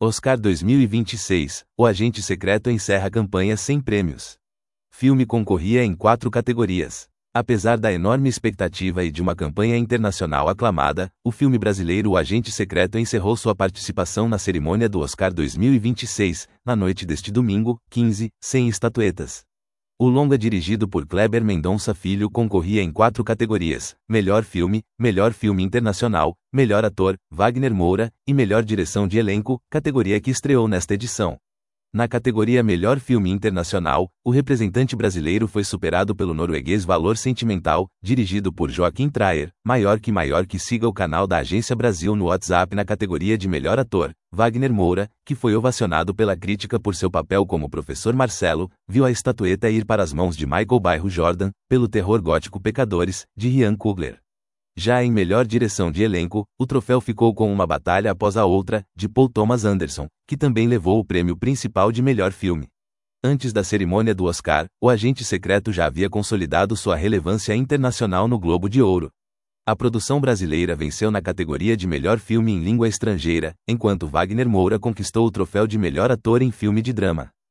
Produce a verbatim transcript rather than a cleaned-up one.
Oscar dois mil e vinte e seis, O Agente Secreto encerra campanha sem prêmios. Filme concorria em quatro categorias. Apesar da enorme expectativa e de uma campanha internacional aclamada, o filme brasileiro O Agente Secreto encerrou sua participação na cerimônia do Oscar dois mil e vinte e seis, na noite deste domingo, quinze, sem estatuetas. O longa dirigido por Kleber Mendonça Filho concorria em quatro categorias: Melhor Filme, Melhor Filme Internacional, Melhor Ator, Wagner Moura, e Melhor Direção de Elenco, categoria que estreou nesta edição. Na categoria Melhor Filme Internacional, o representante brasileiro foi superado pelo norueguês Valor Sentimental, dirigido por Joaquim Trier. Maior que Maior que siga o canal da Agência Brasil no WhatsApp. Na categoria de Melhor Ator, Wagner Moura, que foi ovacionado pela crítica por seu papel como Professor Marcelo, viu a estatueta ir para as mãos de Michael Bairro Jordan, pelo terror gótico Pecadores, de Ryan Coogler. Já em Melhor Direção de Elenco, o troféu ficou com Uma Batalha Após a Outra, de Paul Thomas Anderson, que também levou o prêmio principal de melhor filme. Antes da cerimônia do Oscar, O Agente Secreto já havia consolidado sua relevância internacional no Globo de Ouro. A produção brasileira venceu na categoria de melhor filme em língua estrangeira, enquanto Wagner Moura conquistou o troféu de melhor ator em filme de drama.